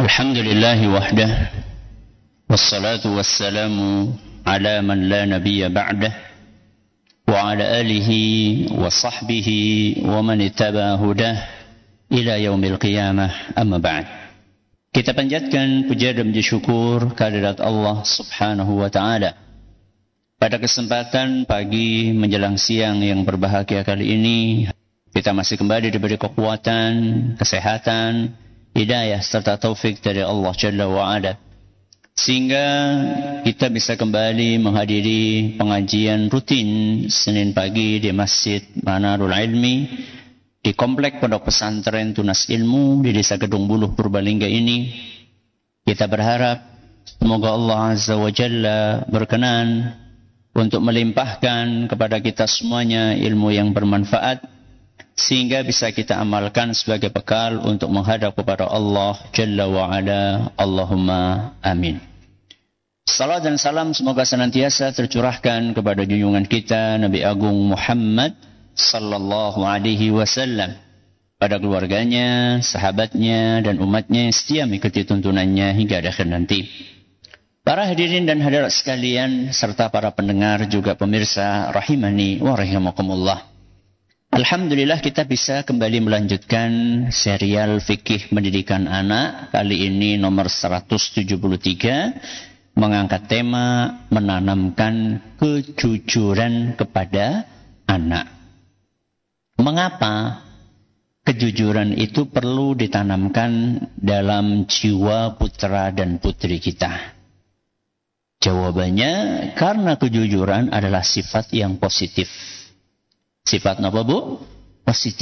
الحمد لله وحده والصلاة والسلام على من لا نبي بعده وعلى آله وصحبه ومن اتبع هداه إلى يوم القيامة أما بعد. Kita panjatkan puja dan puji syukur kehadirat Allah Subhanahu wa taala. Pada kesempatan pagi menjelang siang yang berbahagia kali ini, kita masih kembali diberi kekuatan, kesehatan, hidayah serta taufik dari Allah Jalla wa Ala, sehingga kita bisa kembali menghadiri pengajian rutin Senin pagi di Masjid Manarul Ilmi di Komplek Pondok Pesantren Tunas Ilmu di Desa Gedung Buluh Purbalingga ini. Kita berharap semoga Allah Azza wa Jalla berkenan untuk melimpahkan kepada kita semuanya ilmu yang bermanfaat, sehingga bisa kita amalkan sebagai bekal untuk menghadap kepada Allah Jalla wa Ala. Allahumma amin. Salam dan salam semoga senantiasa tercurahkan kepada junjungan kita Nabi Agung Muhammad sallallahu alaihi wasallam, pada keluarganya, sahabatnya dan umatnya yang setia mengikuti tuntunannya hingga akhir nanti. Para hadirin dan hadirat sekalian serta para pendengar juga pemirsa rahimani wa rahimakumullah. Alhamdulillah kita bisa kembali melanjutkan serial fikih pendidikan anak. Kali ini nomor 173, mengangkat tema menanamkan kejujuran kepada anak. Mengapa kejujuran itu perlu ditanamkan dalam jiwa putra dan putri kita? Jawabannya, karena kejujuran adalah sifat yang positif. Sifat apa, Bu? Positif.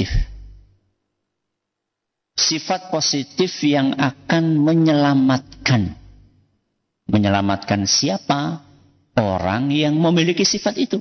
Sifat positif yang akan menyelamatkan. Menyelamatkan siapa? Orang yang memiliki sifat itu.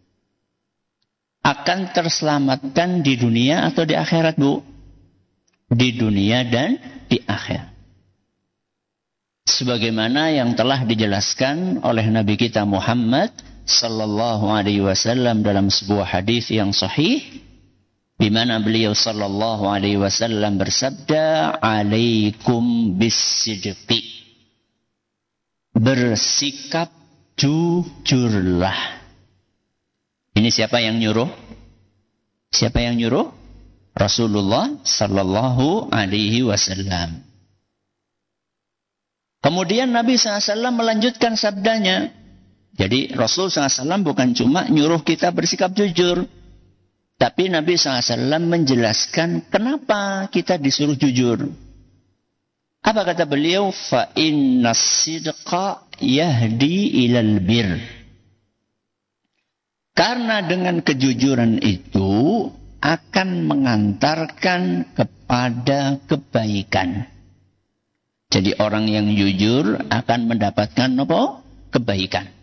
Akan terselamatkan di dunia atau di akhirat, Bu? Di dunia dan di akhirat. Sebagaimana yang telah dijelaskan oleh Nabi kita Muhammad sallallahu alaihi wasallam dalam sebuah hadis yang sahih, di mana beliau sallallahu alaihi wasallam bersabda, "Alaikum bis-sidqi." Bersikap jujurlah. Ini siapa yang nyuruh? Siapa yang nyuruh? Rasulullah sallallahu alaihi wasallam. Kemudian Nabi SAW melanjutkan sabdanya. Jadi Rasul SAW bukan cuma nyuruh kita bersikap jujur, tapi Nabi SAW menjelaskan kenapa kita disuruh jujur. Apa kata beliau? Fa innas sidqa yahdi ilal bir. Karena dengan kejujuran itu akan mengantarkan kepada kebaikan. Jadi orang yang jujur akan mendapatkan apa? Kebaikan.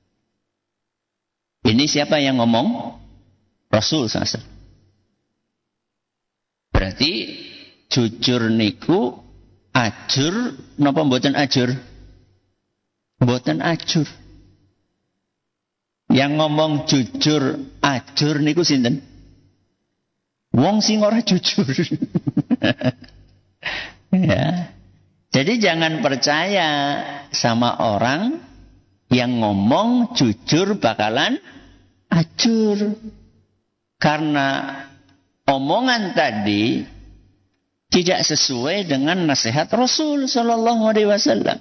Ini siapa yang ngomong? Rasul SAW. Berarti jujur niku ajur napa mboten ajur? Mboten ajur. Yang ngomong jujur ajur niku sinten? Wong sing ora jujur. Ya. Jadi jangan percaya sama orang yang ngomong jujur bakalan ajur. Karena omongan tadi tidak sesuai dengan nasihat Rasul sallallahu alaihi wasallam.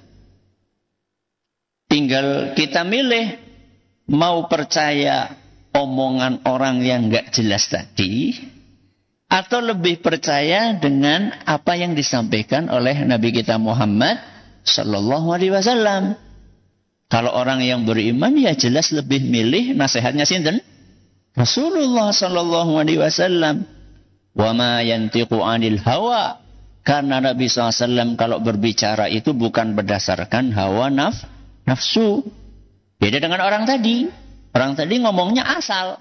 Tinggal kita milih mau percaya omongan orang yang enggak jelas tadi, atau lebih percaya dengan apa yang disampaikan oleh Nabi kita Muhammad sallallahu alaihi wasallam. Kalau orang yang beriman ya jelas lebih milih nasihatnya sinten? Rasulullah sallallahu alaihi wasallam. Wa ma yantiqu 'anil hawa. Karena Nabi SAW kalau berbicara itu bukan berdasarkan hawa nafsu. Beda dengan orang tadi. Orang tadi ngomongnya asal.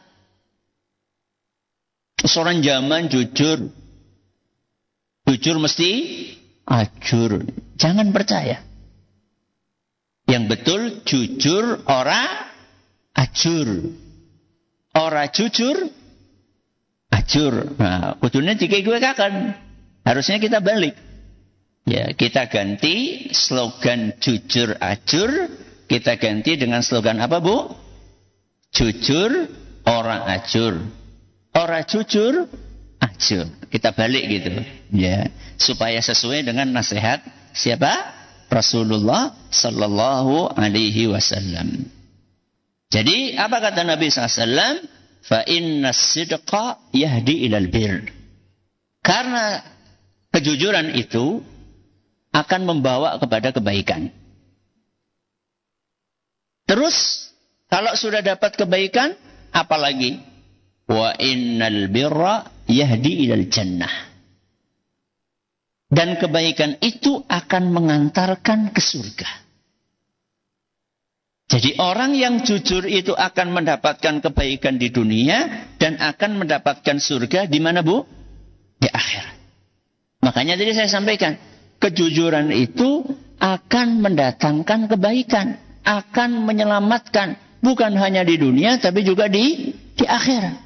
Seorang zaman jujur. Jujur mesti ajur. Jangan percaya. Yang betul jujur ora ajur. Ora jujur ajur. Nah, kudune dikek gue kakan. Harusnya kita balik. Ya, kita ganti slogan jujur ajur, kita ganti dengan slogan apa, Bu? Jujur, ora ajur. Ora jujur, ajur. Kita balik gitu. Ya, supaya sesuai dengan nasihat siapa? Rasulullah sallallahu alaihi wasallam. Jadi, apa kata Nabi SAW? Fa inna sidqa yahdi ilal bir. Karena kejujuran itu akan membawa kepada kebaikan. Terus, kalau sudah dapat kebaikan, apalagi? Wa innal birra yahdi ilal jannah. Dan kebaikan itu akan mengantarkan ke surga. Jadi orang yang jujur itu akan mendapatkan kebaikan di dunia dan akan mendapatkan surga di mana, Bu? Di akhirat. Makanya tadi saya sampaikan, kejujuran itu akan mendatangkan kebaikan, akan menyelamatkan bukan hanya di dunia tapi juga di akhirat.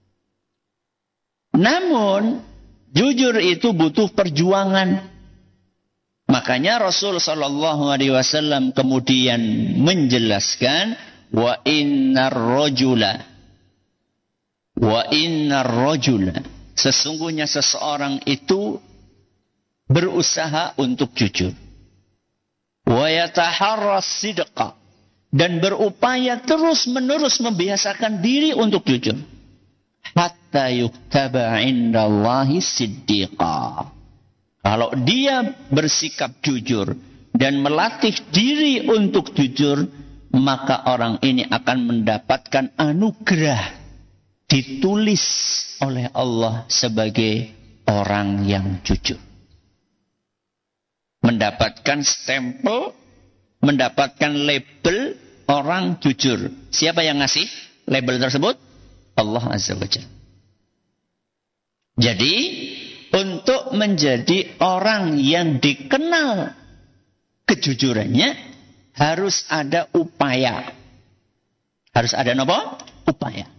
Namun jujur itu butuh perjuangan. Makanya Rasul sallallahu alaihi wasallam kemudian menjelaskan wa innar rajula sesungguhnya seseorang itu berusaha untuk jujur. Wa yataharras sidqa dan berupaya terus-menerus membiasakan diri untuk jujur. Hatta yuktaba indallahi siddiqa. Kalau dia bersikap jujur dan melatih diri untuk jujur, maka orang ini akan mendapatkan anugerah ditulis oleh Allah sebagai orang yang jujur. Mendapatkan stempel, mendapatkan label orang jujur. Siapa yang ngasih label tersebut? Allah Azza wa Jalla. Jadi, untuk menjadi orang yang dikenal kejujurannya, harus ada upaya. Harus ada apa? Upaya.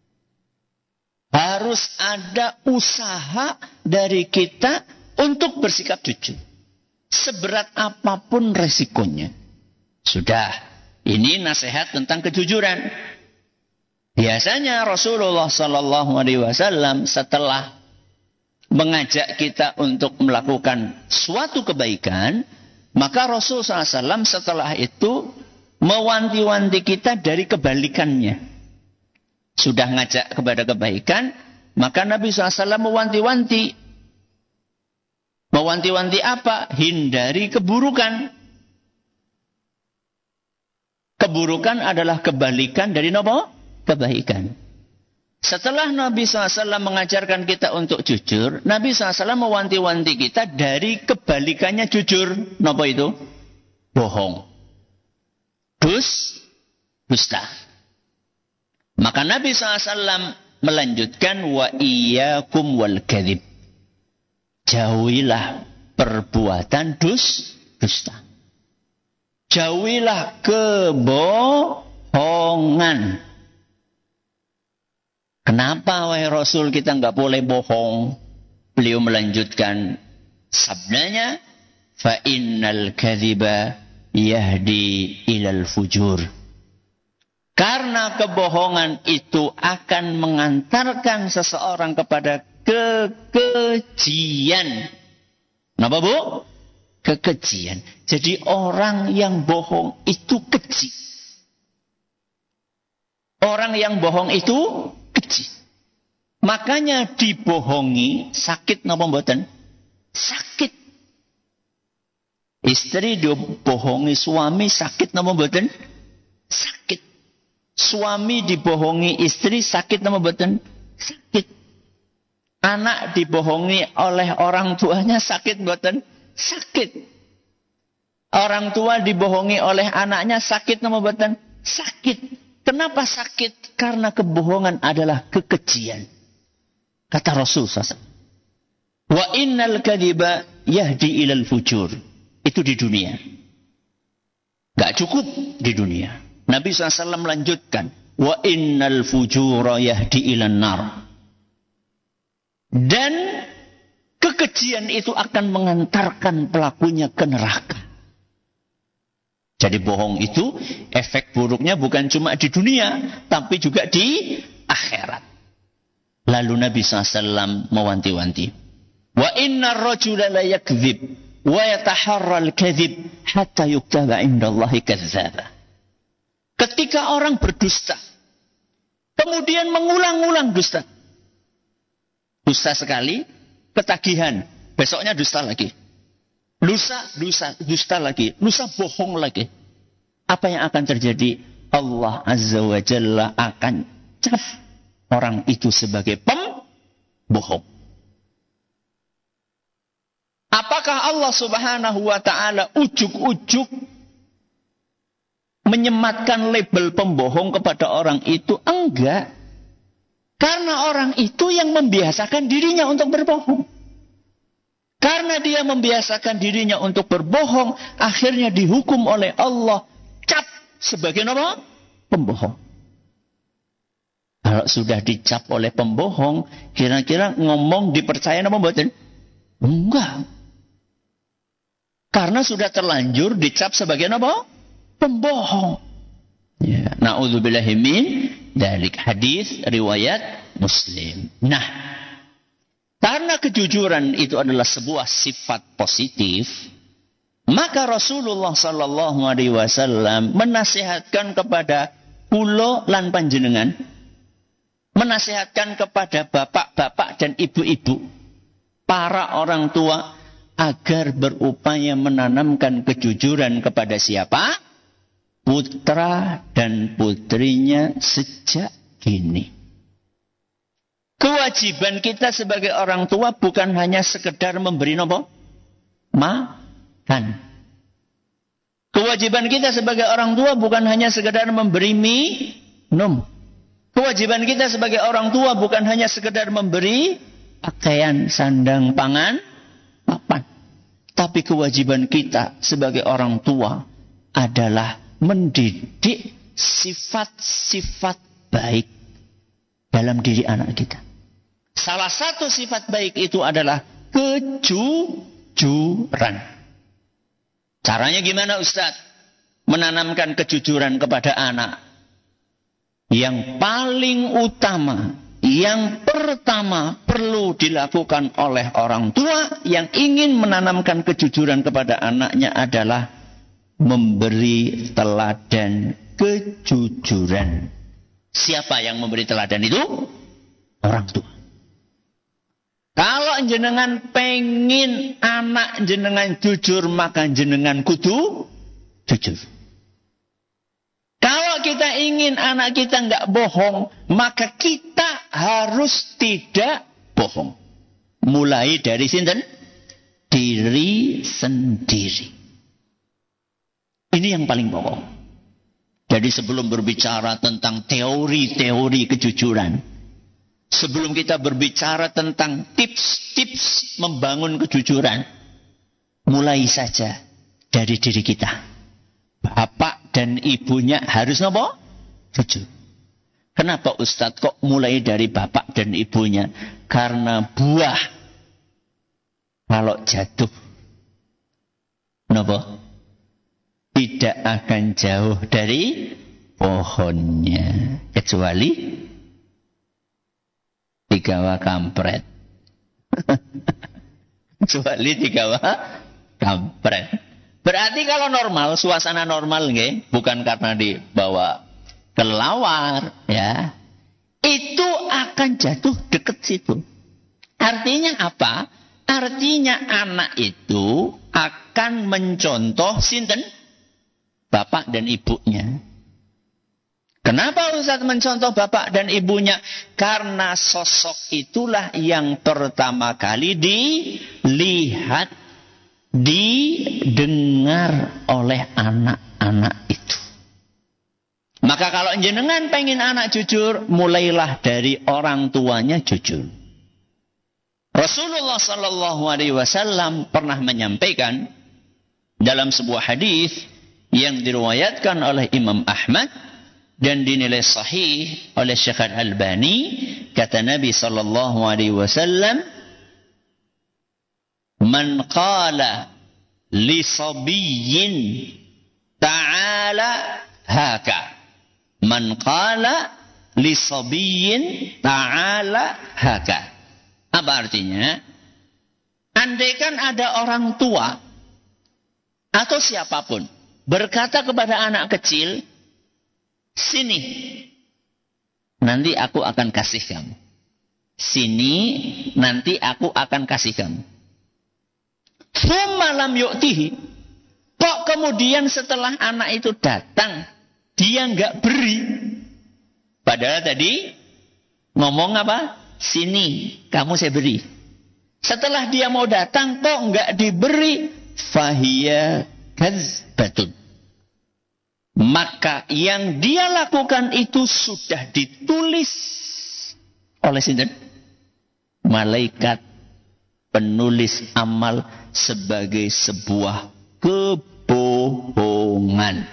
Harus ada usaha dari kita untuk bersikap jujur. Seberat apapun resikonya. Sudah. Ini nasihat tentang kejujuran. Biasanya Rasulullah sallallahu alaihi wasallam setelah mengajak kita untuk melakukan suatu kebaikan, maka Rasulullah SAW setelah itu mewanti-wanti kita dari kebalikannya. Sudah ngajak kepada kebaikan, maka Nabi SAW mewanti-wanti. Mewanti-wanti apa? Hindari keburukan. Keburukan adalah kebalikan dari apa? Kebaikan. Setelah Nabi SAW mengajarkan kita untuk jujur, Nabi SAW mewanti-wanti kita dari kebalikannya jujur. Napa itu? Bohong. Dusta. Maka Nabi SAW melanjutkan wa iyyakum wal kadzib. Jauhilah perbuatan dusta. Jauhilah kebohongan. Kenapa wahai Rasul kita enggak boleh bohong? Beliau melanjutkan sabdanya, fa innal kadhiba yahdi ilal fujur. Karena kebohongan itu akan mengantarkan seseorang kepada kekejian. Kenapa, Bu? Kekejian. Jadi orang yang bohong itu keji. Orang yang bohong itu keji. Makanya dibohongi sakit napa mboten? Sakit. Istri dibohongi suami sakit napa mboten? Sakit. Suami dibohongi istri sakit napa mboten? Sakit. Anak dibohongi oleh orang tuanya sakit mboten? Sakit. Orang tua dibohongi oleh anaknya sakit napa mboten? Sakit. Kenapa sakit? Karena kebohongan adalah kekejian. Kata Rasul SAW. Wa innal kadhiba yahdi ilal fujur. Itu di dunia. Gak cukup di dunia. Nabi SAW melanjutkan. Wa innal fujura yahdi ilan nar. Dan kekejian itu akan mengantarkan pelakunya ke neraka. Jadi bohong itu efek buruknya bukan cuma di dunia, tapi juga di akhirat. Lalu Nabi SAW mewanti-wanti. Wa inna ar-rajula la yakdzib wa yataharra al-kadzib hatta yuktaba indallahi kadzdzaba. Ketika orang berdusta, kemudian mengulang-ulang dusta. Dusta sekali, ketagihan. Besoknya dusta lagi. Lusa, dusta lagi. Lusa bohong lagi. Apa yang akan terjadi? Allah Azza wa Jalla akan cap orang itu sebagai pembohong. Apakah Allah Subhanahu wa Ta'ala ujuk-ujuk menyematkan label pembohong kepada orang itu? Enggak. Karena orang itu yang membiasakan dirinya untuk berbohong. Karena dia membiasakan dirinya untuk berbohong, akhirnya dihukum oleh Allah cap sebagai apa? Pembohong. Kalau sudah dicap oleh pembohong, kira-kira ngomong dipercaya apa mboten? Enggak. Karena sudah terlanjur dicap sebagai apa? Pembohong. Ya, na'udzubillahi min dzalik. Hadis riwayat Muslim. Nah, karena kejujuran itu adalah sebuah sifat positif, maka Rasulullah sallallahu alaihi wasallam menasihatkan kepada kula lan panjenengan, menasihatkan kepada bapak-bapak dan ibu-ibu, para orang tua, agar berupaya menanamkan kejujuran kepada siapa? Putra dan putrinya sejak dini. Kewajiban kita sebagai orang tua bukan hanya sekedar memberi apa? Makan. Kewajiban kita sebagai orang tua bukan hanya sekedar memberi minum. Kewajiban kita sebagai orang tua bukan hanya sekedar memberi pakaian, sandang, pangan, papan. Tapi kewajiban kita sebagai orang tua adalah mendidik sifat-sifat baik dalam diri anak kita. Salah satu sifat baik itu adalah kejujuran. Caranya gimana Ustaz? Menanamkan kejujuran kepada anak. Yang paling utama, yang pertama perlu dilakukan oleh orang tua yang ingin menanamkan kejujuran kepada anaknya adalah memberi teladan kejujuran. Siapa yang memberi teladan itu? Orang tua. Kalau jenengan pengen anak jenengan jujur, maka jenengan kudu jujur. Kalau kita ingin anak kita nggak bohong, maka kita harus tidak bohong. Mulai dari sinten? Diri sendiri. Ini yang paling pokok. Jadi sebelum berbicara tentang teori-teori kejujuran, sebelum kita berbicara tentang tips-tips membangun kejujuran, mulai saja dari diri kita. Bapak dan ibunya harus apa? Jujur. Kenapa Ustadz kok mulai dari bapak dan ibunya? Karena buah kalau jatuh, kenapa? Tidak akan jauh dari pohonnya. Kecuali digawa kampret. Kecuali digawa kampret. Berarti kalau normal, suasana normal nggih, bukan karena dibawa kelawar, ya. Itu akan jatuh dekat situ. Artinya apa? Artinya anak itu akan mencontoh sinten? Bapak dan ibunya. Kenapa Ustaz mencontoh bapak dan ibunya? Karena sosok itulah yang pertama kali dilihat, didengar oleh anak-anak itu. Maka kalau jenengan pengen anak jujur, mulailah dari orang tuanya jujur. Rasulullah Sallallahu Alaihi Wasallam pernah menyampaikan dalam sebuah hadis yang diriwayatkan oleh Imam Ahmad dan dinilai sahih oleh Syekh Al-Albani, kata Nabi Sallallahu Alaihi Wasallam, Man qala li sabiyyin ta'ala haka. Man qala li sabiyyin ta'ala haka. Apa artinya? Andaikan ada orang tua atau siapapun berkata kepada anak kecil, sini, nanti aku akan kasih kamu. Sini, nanti aku akan kasih kamu. Tsumma lam yu'tihi. Kok kemudian setelah anak itu datang, dia enggak beri. Padahal tadi ngomong apa? Sini, kamu saya beri. Setelah dia mau datang, kok enggak diberi? Fahiya kadzbatun. Maka yang dia lakukan itu sudah ditulis oleh sinten? Malaikat penulis amal sebagai sebuah kebohongan.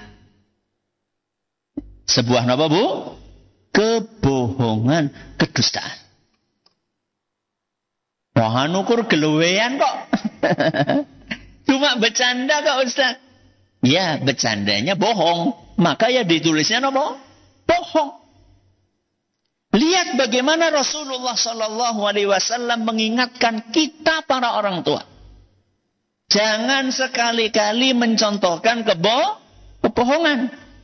Sebuah apa, Bu? Kebohongan, kedustaan. Wah, nukur gelewean kok. Cuma bercanda kok, Ustaz. Ya, bercandanya bohong. Maka ya ditulisnya apa? Bohong. Lihat bagaimana Rasulullah SAW mengingatkan kita para orang tua. Jangan sekali-kali mencontohkan kebohongan.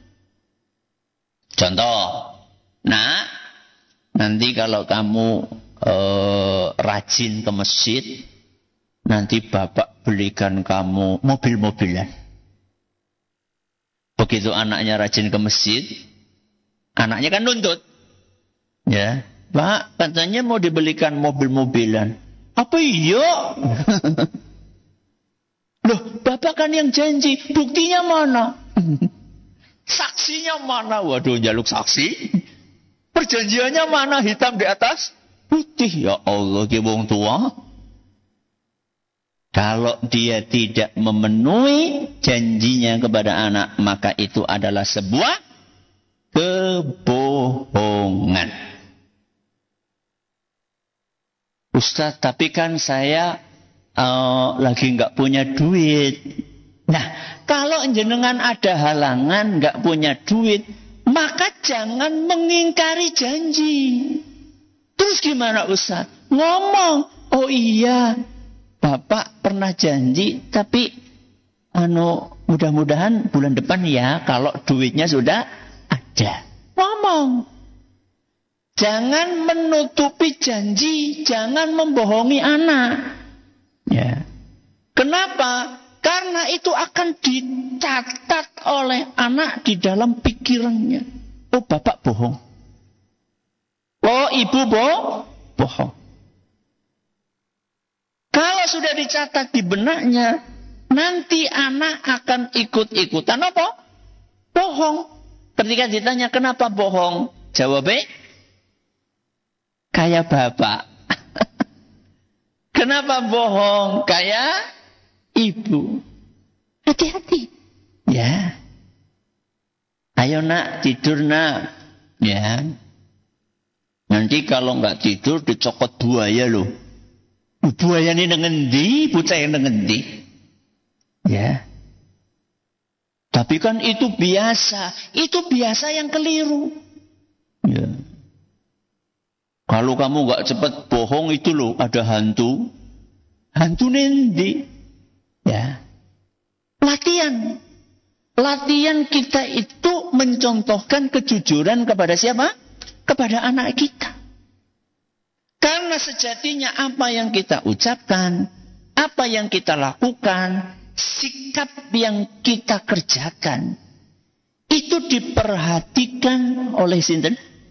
Contoh. Nah, nanti kalau kamu rajin ke masjid, nanti bapak belikan kamu mobil-mobilan. Begitu anaknya rajin ke masjid, anaknya kan nuntut. Ya, Pak, katanya mau dibelikan mobil-mobilan. Apa iya? Loh, bapak kan yang janji, buktinya mana? Saksinya mana? Waduh, jaluk saksi. Perjanjiannya mana? Hitam di atas putih. Ya Allah, ki wong tua. Kalau dia tidak memenuhi janjinya kepada anak, maka itu adalah sebuah kebohongan. Ustaz, tapi kan saya lagi nggak punya duit. Nah, kalau jenengan ada halangan nggak punya duit, maka jangan mengingkari janji. Terus gimana, Ustaz? Ngomong, oh iya, Bapak pernah janji, tapi mudah-mudahan bulan depan ya, kalau duitnya sudah ada. Ngomong. Jangan menutupi janji, jangan membohongi anak. Ya. Kenapa? Karena itu akan dicatat oleh anak di dalam pikirannya. Oh, bapak bohong. Oh, ibu bohong. Kalau sudah dicatat di benaknya, nanti anak akan ikut-ikutan apa? Bohong. Ketika ditanya kenapa bohong, jawabnya kayak bapak. Kenapa bohong? Kayak ibu. Hati-hati. Ya. Ayo nak, tidur nak. Ya. Nanti kalau nggak tidur dicokot buaya loh. Buaya ini nengendi, bocah yang nengendi. Ya. Tapi kan itu biasa. Itu biasa yang keliru. Ya. Kalau kamu nggak cepat bohong itu loh, ada hantu. Hantu nendi. Ya. Latihan. Latihan kita itu mencontohkan kejujuran kepada siapa? Kepada anak kita. Karena sejatinya apa yang kita ucapkan, apa yang kita lakukan, sikap yang kita kerjakan, itu diperhatikan oleh sinten?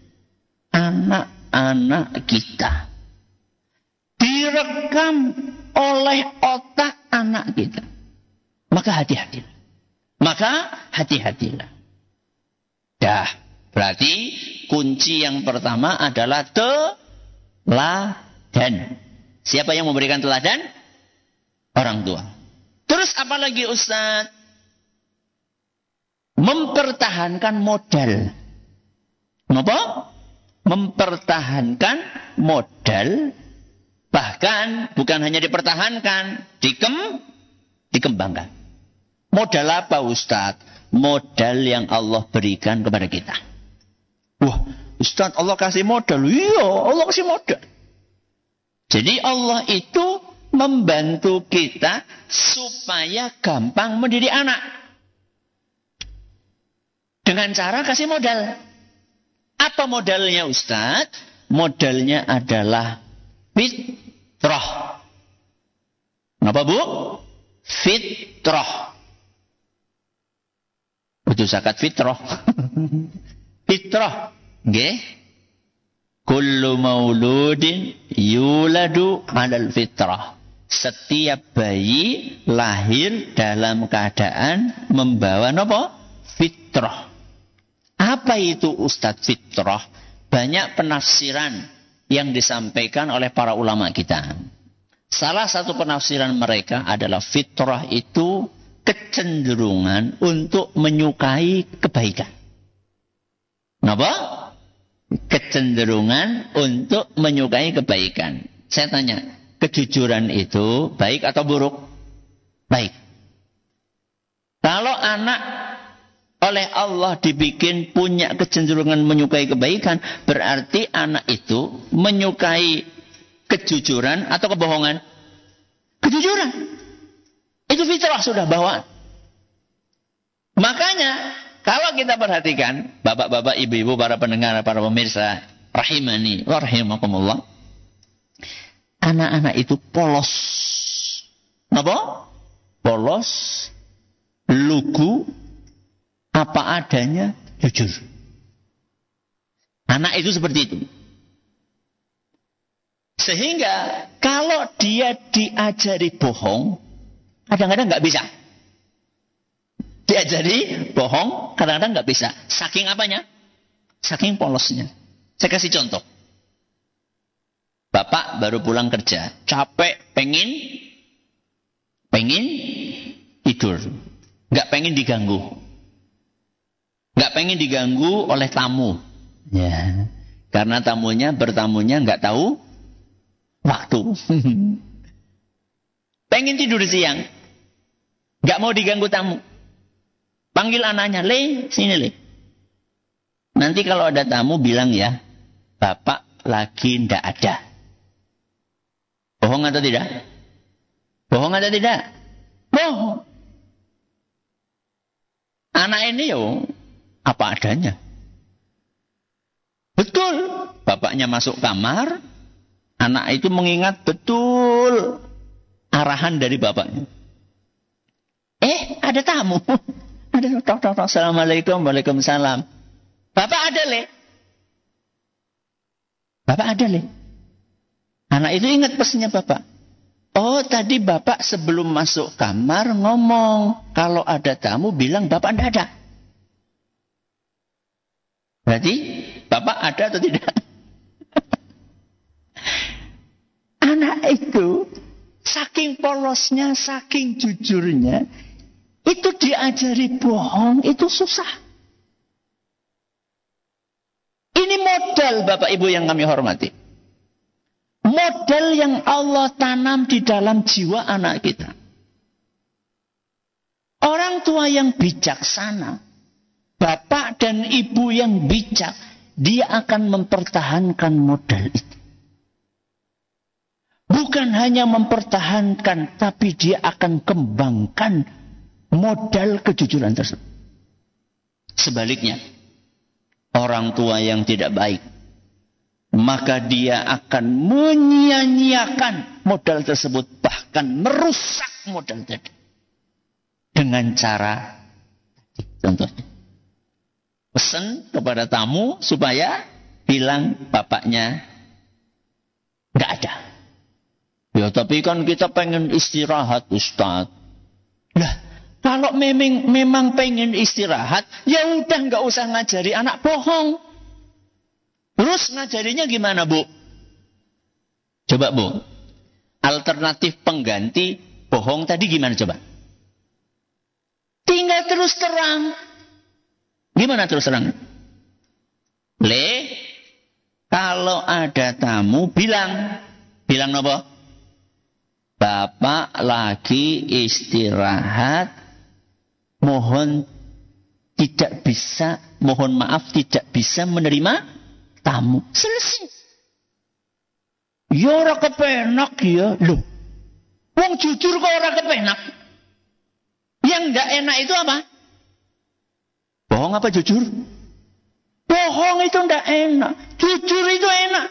Anak-anak kita. Direkam oleh otak anak kita. Maka hati-hatilah. Dah, berarti kunci yang pertama adalah teladan. Siapa yang memberikan teladan? Orang tua. Terus apa lagi, Ustaz? Mempertahankan modal. Apa? Mempertahankan modal Bahkan bukan hanya dipertahankan, dikembangkan. Modal apa Ustaz? Modal yang Allah berikan kepada kita. Wah, Ustaz, Allah kasih modal. Iya, Allah kasih modal. Jadi Allah itu membantu kita supaya gampang mendidik anak. Dengan cara kasih modal. Apa modalnya Ustaz? Modalnya adalah fitrah. Kenapa Bu? Fitrah. Itu zakat fitrah. Fitrah. Nggih. Kullu mauludin yuladu 'alal fitrah. Setiap bayi lahir dalam keadaan membawa napa? Fitrah. Apa itu Ustadz fitrah? Banyak penafsiran yang disampaikan oleh para ulama kita. Salah satu penafsiran mereka adalah fitrah itu kecenderungan untuk menyukai kebaikan. Kenapa? Kecenderungan untuk menyukai kebaikan. Saya tanya, kejujuran itu baik atau buruk? Baik. Kalau anak oleh Allah dibikin punya kecenderungan menyukai kebaikan, berarti anak itu menyukai kejujuran atau kebohongan? Kejujuran. Itu fitrah sudah bawaan. Makanya kalau kita perhatikan, bapak-bapak, ibu-ibu, para pendengar, para pemirsa, rahimani wa rahimakumullah, anak-anak itu polos. Apa? Polos, lugu, apa adanya, jujur. Anak itu seperti itu. Sehingga kalau dia diajari bohong, kadang-kadang nggak bisa. Diajari bohong, kadang-kadang nggak bisa. Saking apanya? Saking polosnya. Saya kasih contoh. Bapak baru pulang kerja, capek, pengen tidur, nggak pengen diganggu, nggak pengen diganggu oleh tamu, ya, karena bertamunya nggak tahu waktu. Pengen tidur siang, nggak mau diganggu tamu. Panggil anaknya, Le, sini Le. Nanti kalau ada tamu bilang ya, Bapak lagi ndak ada. Bohong atau tidak? Bohong atau tidak? Bohong. Anak ini apa adanya. Betul. Bapaknya masuk kamar, anak itu mengingat betul arahan dari bapaknya. Ada tamu. Ada tok. Assalamualaikum, waalaikumsalam. Bapak ada Le. Bapak ada Le. Anak itu ingat pesannya bapak. Oh, tadi bapak sebelum masuk kamar ngomong, kalau ada tamu bilang bapak tidak ada. Berarti bapak ada atau tidak? Anak itu saking polosnya, saking jujurnya, itu diajari bohong, itu susah. Ini modal Bapak Ibu yang kami hormati. Modal yang Allah tanam di dalam jiwa anak kita. Orang tua yang bijaksana, bapak dan ibu yang bijak, dia akan mempertahankan modal itu. Bukan hanya mempertahankan, tapi dia akan kembangkan modal kejujuran tersebut. Sebaliknya, orang tua yang tidak baik, maka dia akan menyia-nyiakan modal tersebut, bahkan merusak modal tadi. Dengan cara, contohnya, pesan kepada tamu supaya bilang bapaknya nggak ada. Ya tapi kan kita pengen istirahat Ustaz. Lah, kalau memang pengen istirahat, ya udah nggak usah ngajari anak bohong. Terus ngajarinya gimana Bu? Coba Bu, alternatif pengganti bohong tadi gimana coba? Tinggal terus terang. Gimana terus terang? Le, kalau ada tamu bilang, Bilang apa? Bapak lagi istirahat, mohon maaf tidak bisa menerima tamu. Selesai. Ya ora kepenak ya. Loh. Wong jujur kok ora kepenak. Yang enggak enak itu apa? Bohong apa jujur? Bohong itu enggak enak. Jujur itu enak.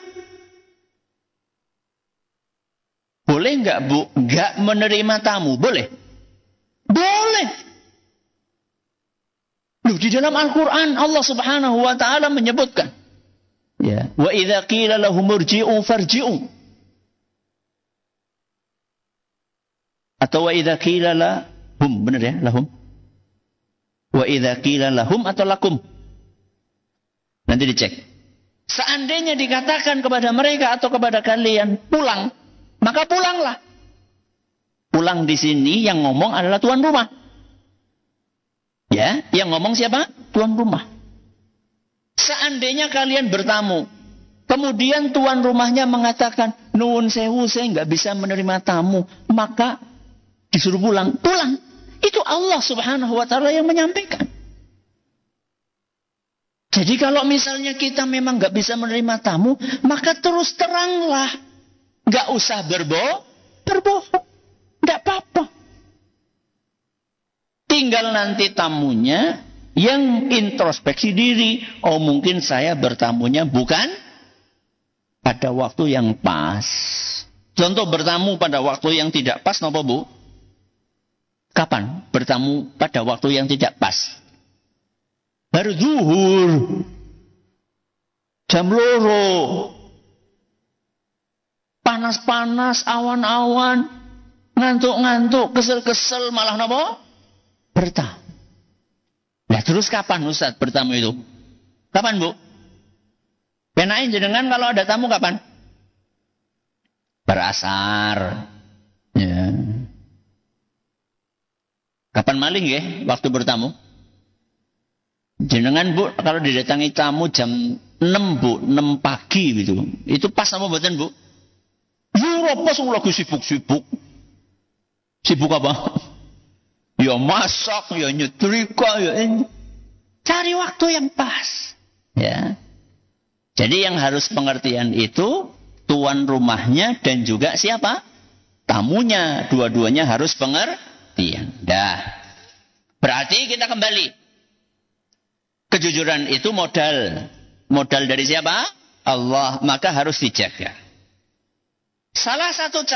Boleh enggak, Bu? Enggak menerima tamu, boleh? Boleh. Loh, di dalam Al-Qur'an Allah Subhanahu wa taala menyebutkan, ya, wa idza qila lahum irji'u farji'u. Atau wa idza qila lahum, benar ya, lahum. Wa idza qila lahum atau lakum. Nanti dicek. Seandainya dikatakan kepada mereka atau kepada kalian pulang, maka pulanglah. Pulang di sini yang ngomong adalah tuan rumah. Ya, yang ngomong siapa? Tuan rumah. Seandainya kalian bertamu, kemudian tuan rumahnya mengatakan, nuwun sewu, saya nggak bisa menerima tamu, maka disuruh pulang. Pulang. Itu Allah Subhanahu wa taala yang menyampaikan. Jadi kalau misalnya kita memang nggak bisa menerima tamu, maka terus teranglah. Nggak usah berbohong. Nggak apa-apa. Tinggal nanti tamunya yang introspeksi diri. Oh, mungkin saya bertamunya bukan pada waktu yang pas. Contoh bertamu pada waktu yang tidak pas, napa Bu? Kapan bertamu pada waktu yang tidak pas? Baru zuhur. Jam loro. Panas-panas, awan-awan. Ngantuk-ngantuk, kesel-kesel, malah napa? Bertamu. Nah terus kapan Ustaz bertamu itu? Kapan Bu? Penain jenengan kalau ada tamu kapan? Berasar. Ya. Kapan maling ya waktu bertamu? Jenengan Bu kalau didatangi tamu jam 6 Bu, 6 pagi gitu. Itu pas sama mboten Bu? Ya pas lagi sibuk-sibuk. Sibuk apa? Ya masak, ya nyetrika, ya ini. Cari waktu yang pas. Ya. Jadi yang harus pengertian itu tuan rumahnya dan juga siapa? Tamunya. Dua-duanya harus pengertian. Dah. Berarti kita kembali. Kejujuran itu modal. Modal dari siapa? Allah. Maka harus dijaga. Salah satu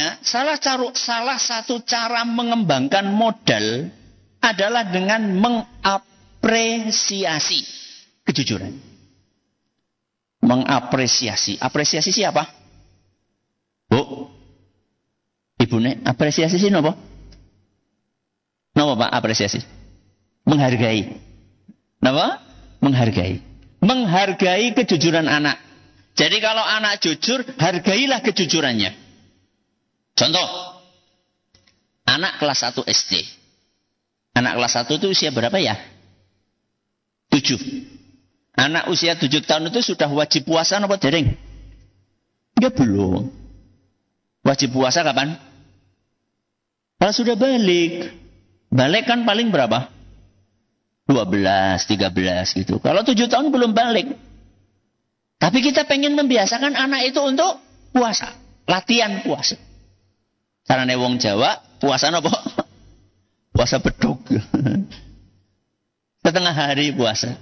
cara mengembangkan modal adalah dengan mengapresiasi kejujuran. Mengapresiasi. Apresiasi siapa? Bu? Ibu Nek, apresiasi sih apa? Napa Pak apresiasi? Menghargai. Napa? Menghargai. Menghargai kejujuran anak. Jadi kalau anak jujur, hargailah kejujurannya. Contoh, anak kelas 1 SD. Anak kelas 1 itu usia berapa ya? 7. Anak usia 7 tahun itu sudah wajib puasa apa dereng? Ya belum. Wajib puasa kapan? Kalau sudah balik. Balik kan paling berapa? 12, 13 gitu. Kalau 7 tahun belum balik. Tapi kita pengen membiasakan anak itu untuk puasa. Latihan puasa. Carane wong Jawa, puasa apa? Puasa beduk. Setengah hari puasa.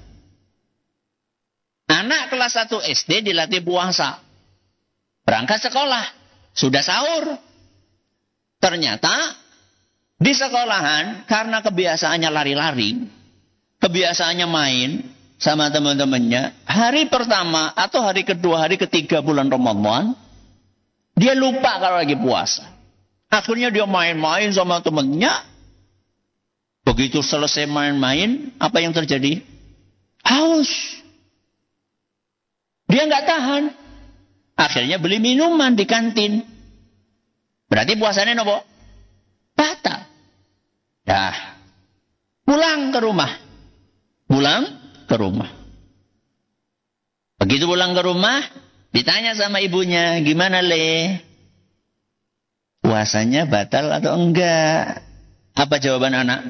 Anak kelas 1 SD dilatih puasa. Berangkat sekolah. Sudah sahur. Ternyata di sekolahan karena kebiasaannya lari-lari. Kebiasaannya main. Sama teman-temannya, hari pertama atau hari kedua, hari ketiga bulan Ramadan, dia lupa kalau lagi puasa. Akhirnya dia main-main sama temannya. Begitu selesai main-main, apa yang terjadi? Haus. Dia nggak tahan. Akhirnya beli minuman di kantin. Berarti puasanya nopo? Batal. Dah. Pulang ke rumah. Ke rumah. Begitu pulang ke rumah, ditanya sama ibunya, gimana Le? puasanya batal atau enggak? Apa jawaban anak?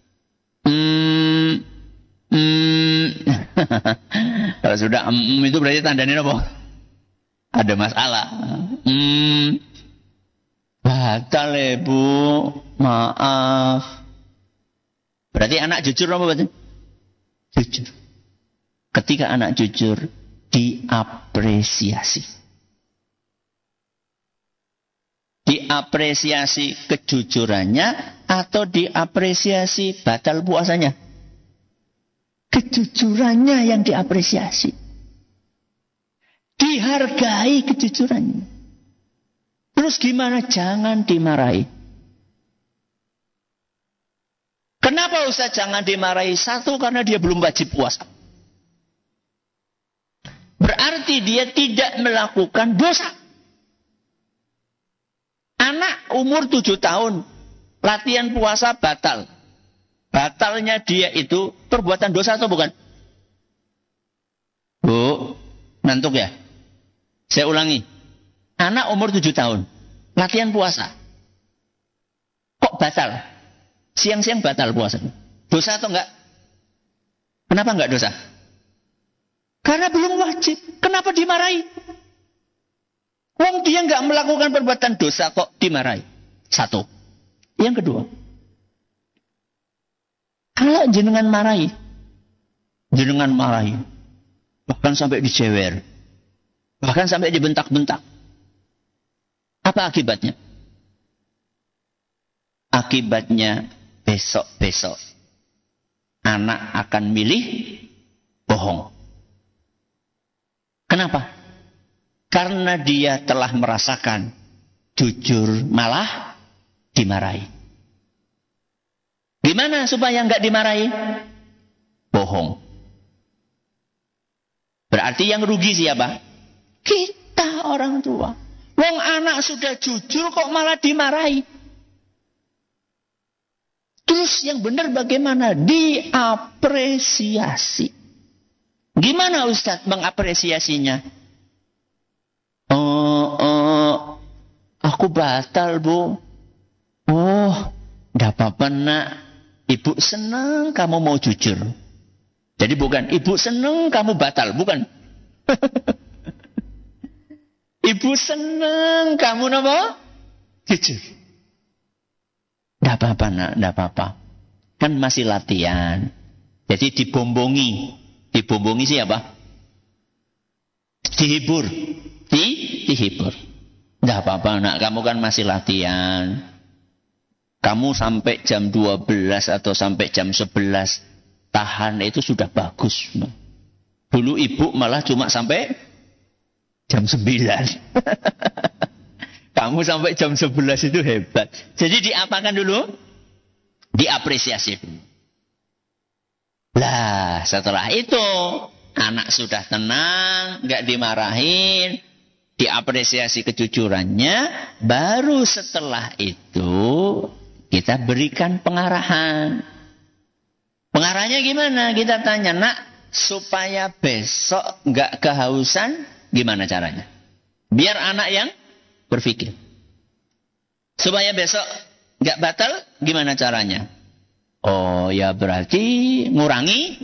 Kalau sudah itu berarti tandanya apa? Ada masalah. Batal ya Bu, maaf. Berarti anak jujur apa betul? Jujur. Ketika anak jujur, diapresiasi. Diapresiasi kejujurannya atau diapresiasi batal puasanya? Kejujurannya yang diapresiasi. Dihargai kejujurannya. Terus gimana? Jangan dimarahi. Kenapa Ustaz jangan dimarahi? Satu, karena dia belum wajib puasa. Berarti dia tidak melakukan dosa. Anak umur 7 tahun, latihan puasa batal. Batalnya dia itu perbuatan dosa atau bukan? Bu, ngantuk ya? Saya ulangi. Anak umur 7 tahun, latihan puasa. Kok batal? Siang-siang batal puasa. Dosa atau enggak? Kenapa enggak dosa? Karena belum wajib. Kenapa dimarahi? Wong dia enggak melakukan perbuatan dosa kok dimarahi. Satu. Yang kedua. Kalau jenengan marahi. Bahkan sampai dijewer. Bahkan sampai dibentak-bentak. Apa akibatnya? Akibatnya besok-besok anak akan milih bohong. Kenapa? Karena dia telah merasakan jujur malah dimarahi. Gimana supaya enggak dimarahi? Bohong. Berarti yang rugi siapa? Kita orang tua. Wong anak sudah jujur kok malah dimarahi. Terus yang benar bagaimana? Diapresiasi. Gimana Ustaz mengapresiasinya? Aku batal Bu. Oh, enggak apa-apa nak. Ibu senang kamu mau jujur. Jadi bukan ibu senang kamu batal, bukan. Ibu senang kamu apa? Jujur. Tidak apa-apa nak, tidak apa-apa. Kan masih latihan. Jadi dibombongi. Dibombongi siapa? Dihibur. Dihibur. Tidak apa-apa nak, kamu kan masih latihan. Kamu sampai jam 12 atau sampai jam 11 tahan itu sudah bagus. Dulu ibu malah cuma sampai jam 9. Kamu sampai jam 11 itu hebat. Jadi diapakan dulu? Diapresiasi dulu. Lah, setelah itu anak sudah tenang, nggak dimarahin, diapresiasi kejujurannya, baru setelah itu kita berikan pengarahan. Pengarahannya gimana? Kita tanya, nak, supaya besok nggak kehausan, gimana caranya? Biar anak yang berpikir. Supaya besok nggak batal, gimana caranya? Oh ya berarti ngurangi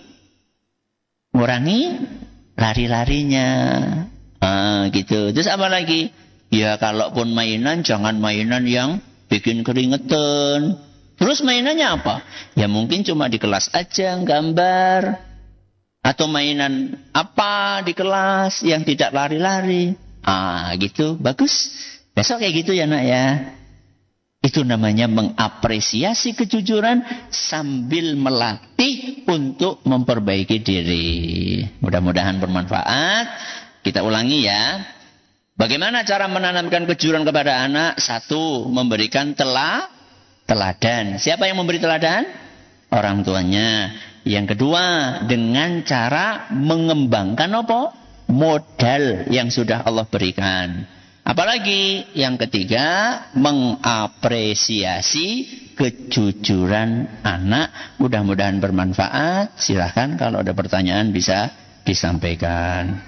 lari-larinya. Gitu. Terus apa lagi? Ya kalaupun mainan, jangan mainan yang bikin keringetan. Terus mainannya apa? Ya mungkin cuma di kelas aja gambar. Atau mainan apa di kelas yang tidak lari-lari. Gitu. Bagus. Besok kayak gitu ya nak ya. Itu namanya mengapresiasi kejujuran sambil melatih untuk memperbaiki diri. Mudah-mudahan bermanfaat. Kita ulangi ya. Bagaimana cara menanamkan kejujuran kepada anak? Satu, memberikan teladan. Siapa yang memberi teladan? Orang tuanya. Yang kedua, dengan cara mengembangkan apa? Modal yang sudah Allah berikan. Apalagi yang ketiga, mengapresiasi kejujuran anak. Mudah-mudahan bermanfaat. Silakan kalau ada pertanyaan bisa disampaikan.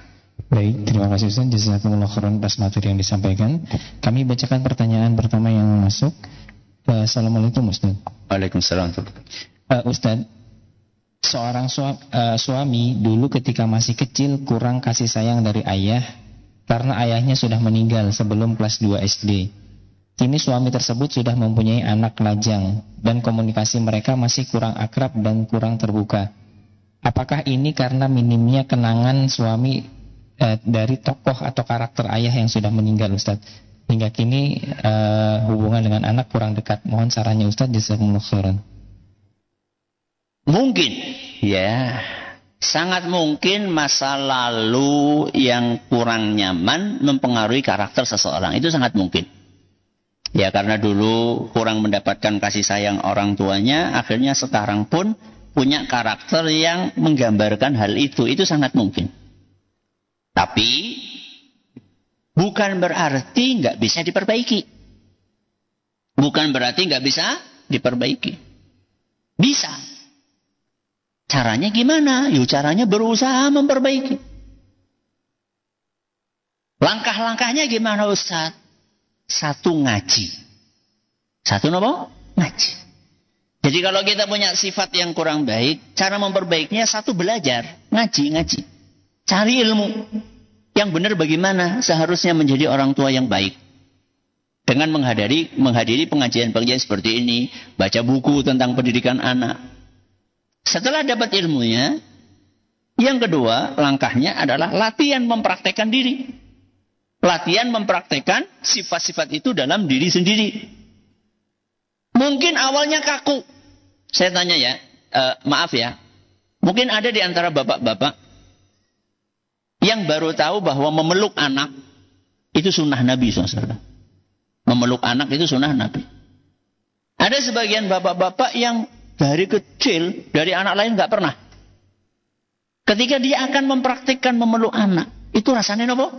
Baik, terima kasih Ustaz. Jazakumullah khairan atas materi yang disampaikan. Kami bacakan pertanyaan pertama yang masuk. Assalamualaikum Ustaz. Waalaikumsalam. Ustaz, seorang suami dulu ketika masih kecil kurang kasih sayang dari ayah karena ayahnya sudah meninggal sebelum kelas 2 SD. Kini suami tersebut sudah mempunyai anak lajang dan komunikasi mereka masih kurang akrab dan kurang terbuka. Apakah ini karena minimnya kenangan suami dari tokoh atau karakter ayah yang sudah meninggal, Ustaz? Hingga kini hubungan dengan anak kurang dekat. Mohon sarannya Ustaz. Jazakumullah khairan. Mungkin, ya, sangat mungkin masa lalu yang kurang nyaman mempengaruhi karakter seseorang. Itu sangat mungkin. Ya, karena dulu kurang mendapatkan kasih sayang orang tuanya, akhirnya sekarang pun punya karakter yang menggambarkan hal itu. Itu sangat mungkin. Tapi bukan berarti nggak bisa diperbaiki. Bukan berarti nggak bisa diperbaiki. Bisa. Caranya gimana? Yuk, caranya berusaha memperbaiki. Langkah-langkahnya gimana, Ustaz? Satu, ngaji. Satu apa? Ngaji. Jadi kalau kita punya sifat yang kurang baik, cara memperbaikinya satu, belajar. Ngaji. Cari ilmu. Yang benar bagaimana seharusnya menjadi orang tua yang baik. Dengan menghadiri pengajian-pengajian seperti ini. Baca buku tentang pendidikan anak. Setelah dapat ilmunya, yang kedua langkahnya adalah latihan mempraktekkan diri. Latihan mempraktekkan sifat-sifat itu dalam diri sendiri. Mungkin awalnya kaku. Saya tanya ya, maaf ya. Mungkin ada di antara bapak-bapak yang baru tahu bahwa memeluk anak itu sunnah Nabi SAW. Memeluk anak itu sunnah Nabi. Ada sebagian bapak-bapak yang dari kecil, dari anak lain nggak pernah. Ketika dia akan mempraktikkan memeluk anak, itu rasanya apa?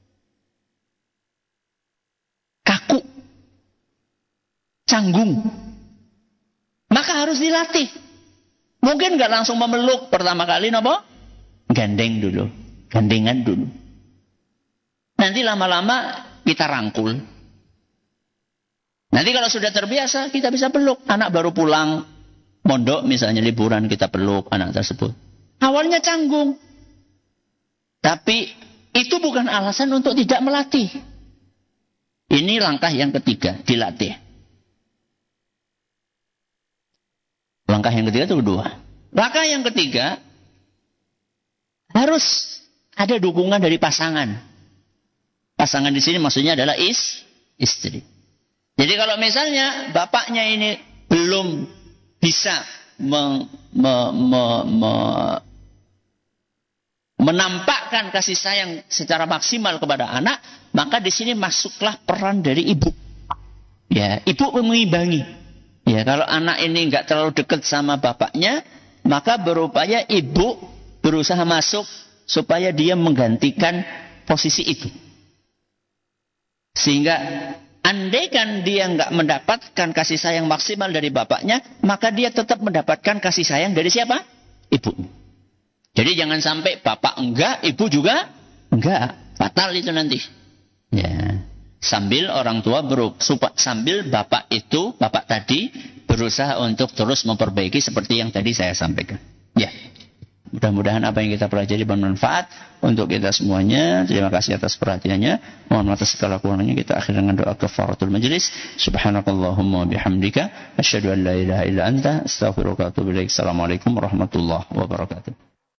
Kaku, canggung. Maka harus dilatih. Mungkin nggak langsung memeluk pertama kali, apa? Gandeng dulu, gandengan dulu. Nanti lama-lama kita rangkul. Nanti kalau sudah terbiasa, kita bisa peluk. Anak baru pulang mondok misalnya liburan, kita peluk anak tersebut. Awalnya canggung. Tapi itu bukan alasan untuk tidak melatih. Ini langkah yang ketiga, dilatih. Langkah yang ketiga itu kedua. Langkah yang ketiga, harus ada dukungan dari pasangan. Pasangan di sini maksudnya adalah istri. Jadi kalau misalnya bapaknya ini belum bisa menampakkan kasih sayang secara maksimal kepada anak, maka di sini masuklah peran dari ibu. Ya, ibu mengimbangi. Ya, kalau anak ini nggak terlalu dekat sama bapaknya, maka berupaya ibu berusaha masuk supaya dia menggantikan posisi itu. Sehingga andaikan dia nggak mendapatkan kasih sayang maksimal dari bapaknya, maka dia tetap mendapatkan kasih sayang dari siapa? Ibu. Jadi jangan sampai bapak enggak, ibu juga enggak. Fatal itu nanti. Ya. Sambil orang tua sambil bapak tadi berusaha untuk terus memperbaiki seperti yang tadi saya sampaikan. Ya. Mudah-mudahan apa yang kita pelajari bermanfaat untuk kita semuanya. Terima kasih atas perhatiannya. Mohon maaf atas segala kurangnya. Kita akhiri dengan doa kafaratul majlis. Subhanakallahumma bihamdika asyhadu an la ilaha illa anta astaghfiruka wa atubu ilaik. Assalamualaikum warahmatullahi wabarakatuh.